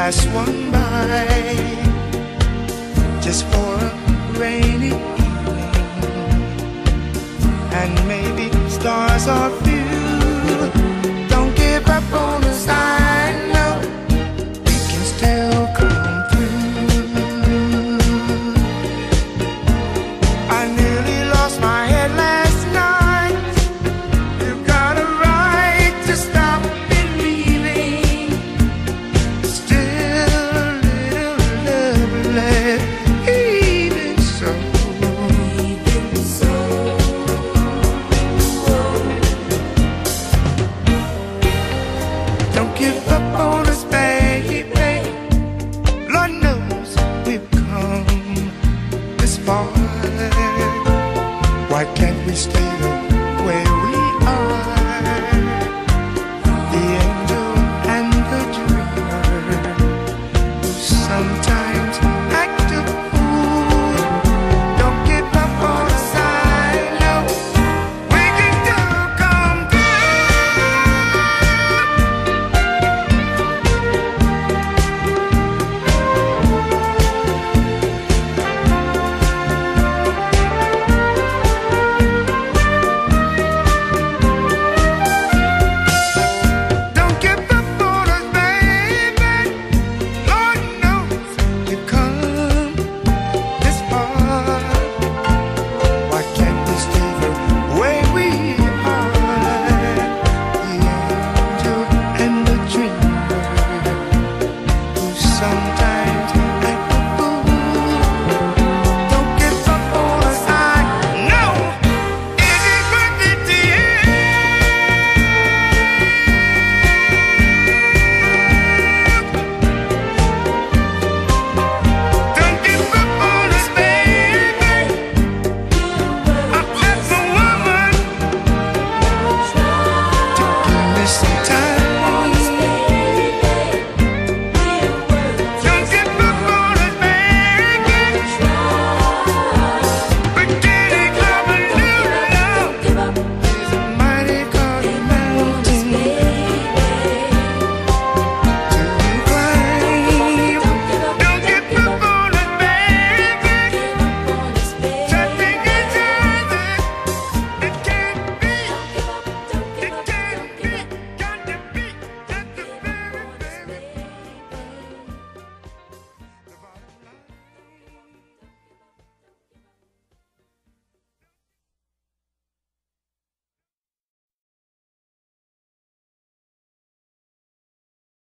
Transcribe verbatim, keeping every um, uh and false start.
pass one by, just for a rainy evening, and maybe stars are few. Don't give up on us, I know we can still come through. I nearly lost my head last night. You've got a right to stop believing. Still a little love left, even so. Even so. Don't give up on us, baby. Lord knows we've come this far. Why can't we stay